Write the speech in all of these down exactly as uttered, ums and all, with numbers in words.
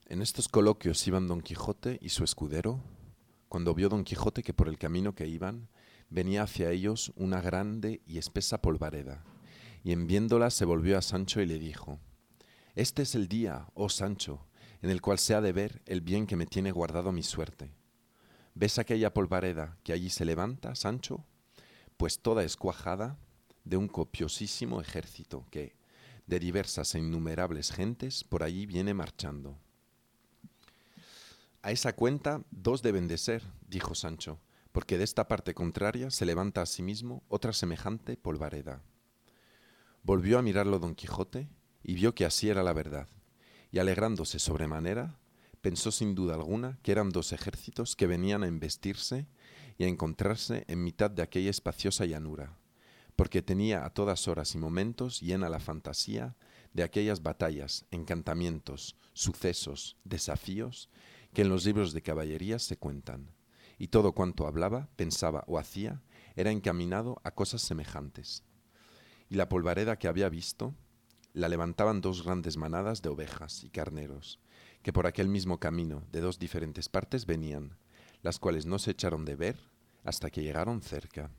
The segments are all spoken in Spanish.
En estos coloquios iban Don Quijote y su escudero, cuando vio Don Quijote que por el camino que iban venía hacia ellos una grande y espesa polvareda, y en viéndola se volvió a Sancho y le dijo: Este es el día, oh Sancho, en el cual se ha de ver el bien que me tiene guardado mi suerte. ¿Ves aquella polvareda que allí se levanta, Sancho? Pues toda es cuajada de un copiosísimo ejército que, de diversas e innumerables gentes, por allí viene marchando. A esa cuenta dos deben de ser, dijo Sancho, porque de esta parte contraria se levanta asimismo otra semejante polvareda. Volvió a mirarlo Don Quijote y vio que así era la verdad, y alegrándose sobremanera, pensó sin duda alguna que eran dos ejércitos que venían a embestirse y a encontrarse en mitad de aquella espaciosa llanura, porque tenía a todas horas y momentos llena la fantasía de aquellas batallas, encantamientos, sucesos, desafíos, que en los libros de caballerías se cuentan, y todo cuanto hablaba, pensaba o hacía era encaminado a cosas semejantes. Y la polvareda que había visto la levantaban dos grandes manadas de ovejas y carneros, que por aquel mismo camino de dos diferentes partes venían, las cuales no se echaron de ver hasta que llegaron cerca.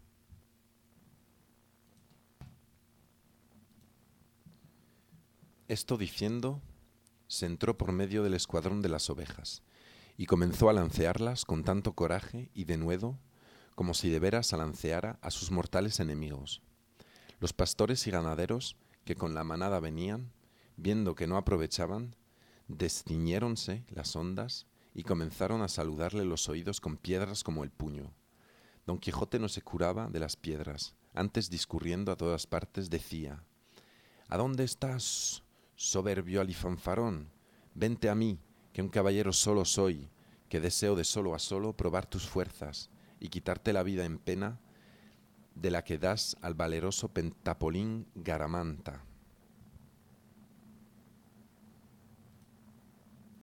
Esto diciendo, se entró por medio del escuadrón de las ovejas, y comenzó a lancearlas con tanto coraje y denuedo, como si de veras alanceara a sus mortales enemigos. Los pastores y ganaderos que con la manada venían, viendo que no aprovechaban, desciñéronse las hondas y comenzaron a saludarle los oídos con piedras como el puño. Don Quijote no se curaba de las piedras, antes discurriendo a todas partes decía: ¿A dónde estás, soberbio alifanfarón? Vente a mí, que un caballero solo soy, que deseo de solo a solo probar tus fuerzas y quitarte la vida en pena de la que das al valeroso Pentapolín Garamanta.